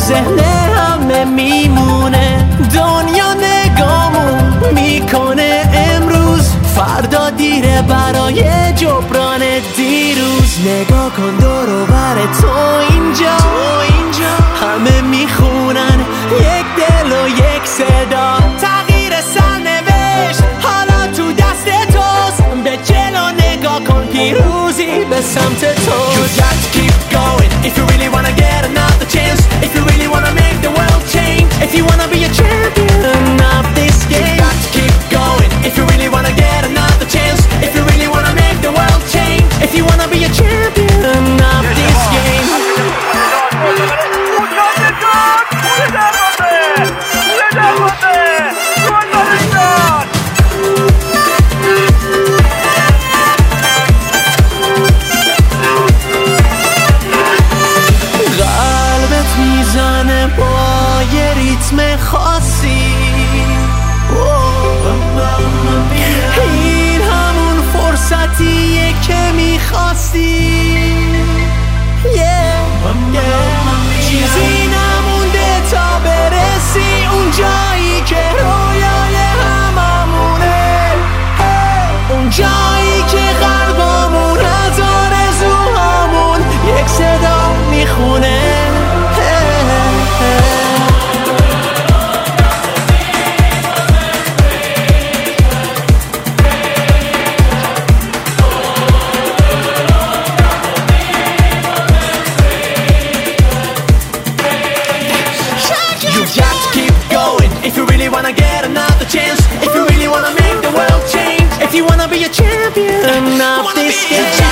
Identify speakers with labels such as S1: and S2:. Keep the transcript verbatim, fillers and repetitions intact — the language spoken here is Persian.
S1: ذهن همه میمونه. دنیا نگامون میکنه امروز، فردا دیره برای جبران دیروز. نگاه کن دور و بر تو اینجا، همه میخونن یک دل و یک صدا. تغییر سرنوشت حالا تو دست توست، به جلو نگاه کن پیروزی به سمت تو. You got to keep going if you really wanna get another chance. If you really wanna make the world change. If you wanna be a champion of this game. You got to keep going if you really wanna get another chance. If you really wanna make the world change. If you wanna be a champion of this game. قلبت میزنه با یه ریتم خاصی، این همون فرصتیه که میخواستی. چیزی نمونده تا برسی اون جایی که رویای هممونه، اون جایی که قلبمون از آرزوهامون یک صدا میخونه. Get another chance if you really wanna make the world change. If you wanna be a champion of this game.